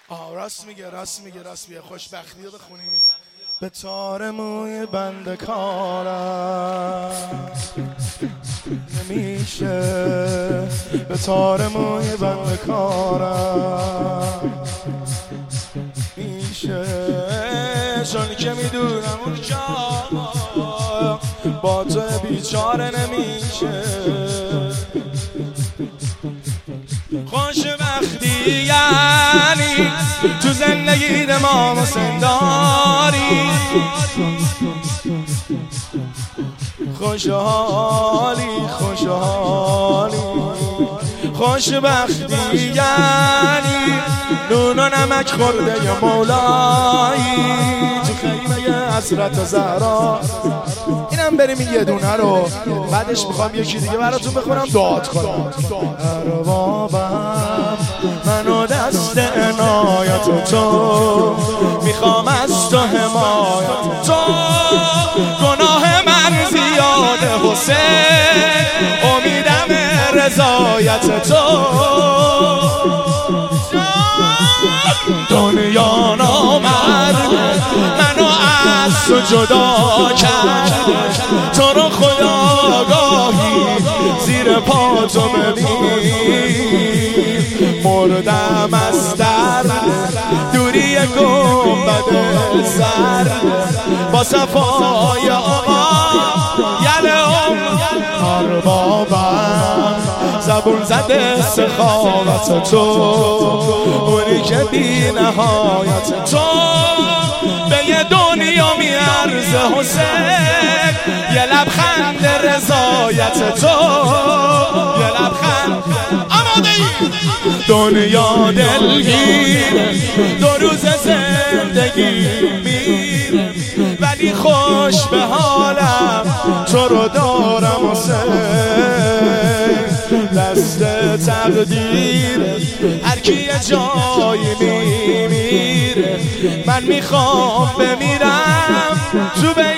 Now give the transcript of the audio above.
راست میگه خوشبختی رو بخونید. به تار موی بنده کارم نمیشه، به تار موی بنده کارم میشه، چون که میدونم اون جا با تو بیچاره نمیشه. خوشبختی یعنی تو زندگی ما مسنداری، خوشحالی خوشبختی یعنی نون و نمک خورده یا مولایی تو خیمه حضرت زهرا. اینم بریم این یه دونه رو بعدش میخوام یکی دیگه براتون بخونم دعات کنم. اربابم منو دست عنایت تو میخوام از تو حمایت تو، گناه من زیاده حسین امیدم رضایت تو. دنیا نامرد منو از تو جدا کرد، تو رو خداگاهی زیر پا تو ببین، مردم از درد دوری گنبد سر با صفای آقا یلم. اربابم زبون زده سخاوت تو، اونی که بی نهایت تو به یه دنیا میارزه حسین، یه لبخند رضایت تو، یه لبخند. آماده ای؟ دنیا دلگیر دو روز زندگی میره، ولی خوش به حالم تو رو دارم حسین. دست تقدیر هر کی یه جایی میمیره، من میخوام بمیرم تو